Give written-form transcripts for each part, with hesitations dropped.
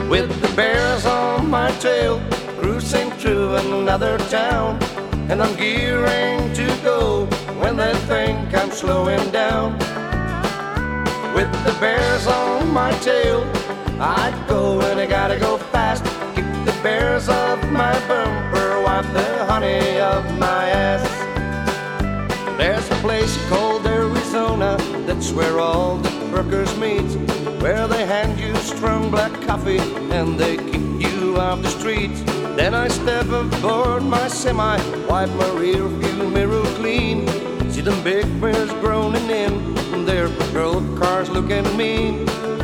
with the bears on my tail, cruising through another town. And I'm gearing to go when they think I'm slowing down. With the bears on my tail, I'd go and I gotta go fast. Keep the bears off my bumper, wipe the honey off my ass. There's a place called Arizona, that's where all the truckers meet, where they hand you strong black coffee and they keep you off the streets. Then I step aboard my semi, wipe my rear view mirror clean. See them big bears groaning in their patrol cars looking mean.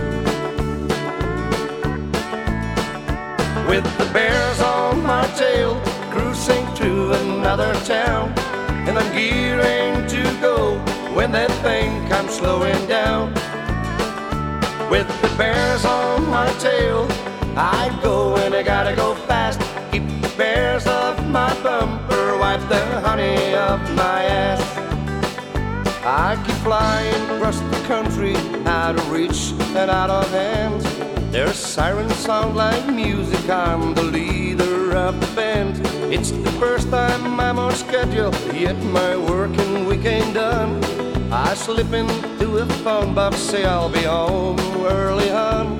With the bears on my tail, cruising through another town. And I'm gearing to go when they think I'm slowing down. With the bears on my tail, I go and I gotta go fast. Keep the bears off my bumper, wipe the honey off my ass. I keep flying across the country, out of reach and out of hands. Their sirens sound like music, I'm the leader of the band. It's the first time I'm on schedule, yet my working week ain't done. I slip into a phone box, say I'll be home early, hon.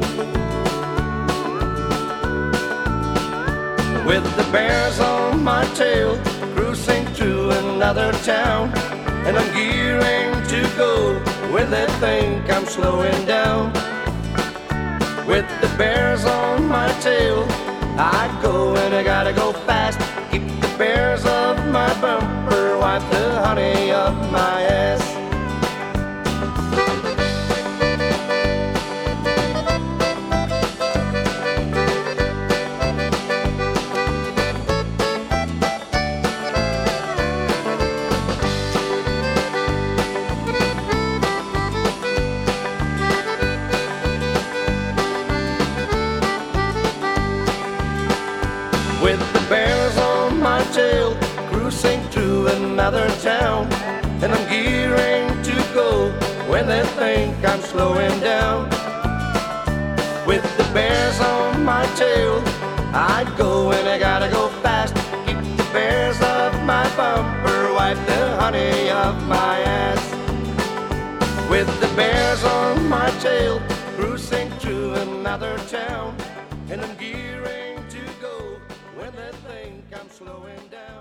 With the bears on my tail, cruising through another town. And I'm gearing to go when they think I'm slowing down. With the bears on my tail, I go and I gotta go fast. Keep the bears off my bumper, wipe the honey off my ass. With the bears on my tail, cruising through another town. And I'm gearing to go when they think I'm slowing down. With the bears on my tail, I go and I gotta go fast. Keep the bears off my bumper, wipe the honey off my ass. With the bears on my tail, cruising through another town. And I'm gearing to go when they think I'm slowing down.